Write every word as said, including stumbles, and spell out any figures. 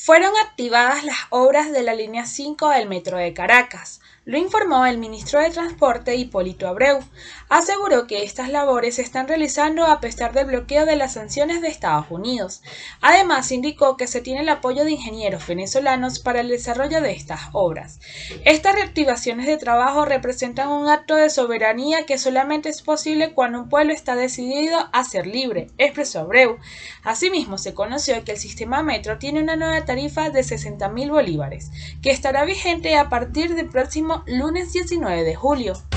Fueron activadas las obras de la línea cinco del Metro de Caracas, lo informó el ministro de Transporte Hipólito Abreu. Aseguró que estas labores se están realizando a pesar del bloqueo de las sanciones de Estados Unidos. Además, indicó que se tiene el apoyo de ingenieros venezolanos para el desarrollo de estas obras. Estas reactivaciones de trabajo representan un acto de soberanía que solamente es posible cuando un pueblo está decidido a ser libre, expresó Abreu. Asimismo, se conoció que el sistema Metro tiene una nueva tarifa de sesenta mil bolívares, que estará vigente a partir del próximo lunes diecinueve de julio.